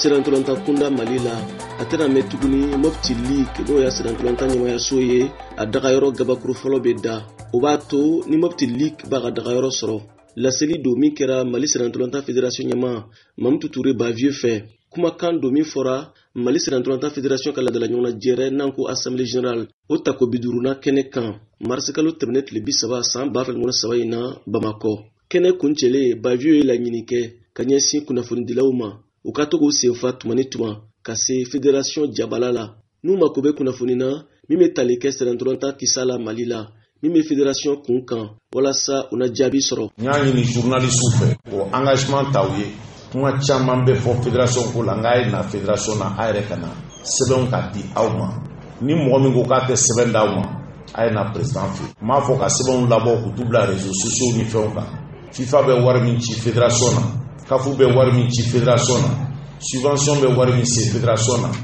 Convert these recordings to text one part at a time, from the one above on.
Sirantolanta kunda Malila atena metuguni Mopti League no ya Sirantolanta nyama ya soye adaga yoro gabakuru folo beda obato ni Mopti League baga daga yoro soro la seli domi kera Mali Sirantolanta Fédération nyama Mamtou Touré ba vieux fait kuma kan domi fora Mali Sirantolanta Fédération kala de la nyona jere nanko Assemblée Générale otako biduruna kene kan marsikalo ternet le bisaba san bafel ngona sabayina Bamako kene kunchele ba vieux la nyinike kanyesi kuna fundilauma ukatogo sefa tumani tuma kase Fédération Diabalala numa kobe kuna funina mime talike Sirantolanta kisala Malila mime Fédération kunkan wala sa una jabi soro nyani ni journaliste fe o engagement tawye kuma chama be fo Fédération ko la ngai na Fédération na aire kana sebon ka di awma ni mo mi go ka te seben dawma ay na président fi ma fo ka sebon labo ko double réseaux sociaux ni feonka FIFA be war min ci Fédération na kafu be war min ci Fédération na subvention be war min ci Fédération na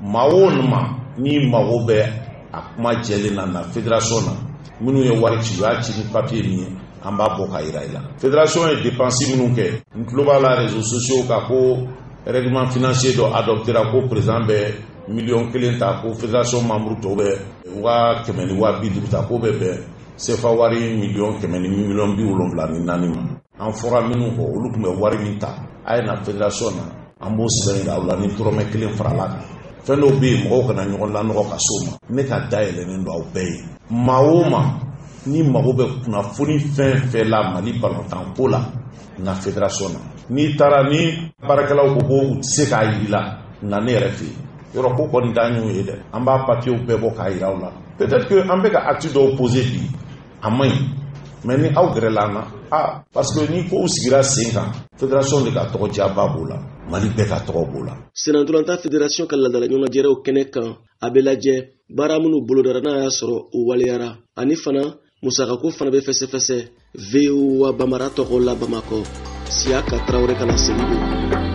mawonma ni mawo be akuma jeli na Fédération na minu ye war ci ya ci papier ni amba boka iraila Fédération est dépensive nous ke global la réseaux sociaux ka ko règlement financier do adopter ko président be million kelenta ko Fédération membre to be wa kemeni wa bidu ta ko be c'est fa wari million kemeni million bi wolonvla ni nani en fora minu ko ulukume wari minta ay na Fédération na ambo sibeni awla ni trome kelen frala fendo be mo ko na nyon la no ka soma ne ka daile ne ndo awbe maoma ni magobe kuna funi fin la Mali balantan ko la na Fédération na ni tarani barakalaw ko se ka yila na ne refi yoro ko ko ndanyu yede amba papier be bo ka yira wala peut-être que ambe ka acte do opposé bi amay mais ni aw grelana parce que ni ko usigira 5 ans Fédération de ka to jaba bola Mali be ka to bola Sirantolanta Fédération kala dala nyona jere o kenekan abelaje baramunu bolodarana ya soro o waleyara ani fana musaka ko fana be fese VO wa Bamara to la Bamako siaka Traoré kana selibo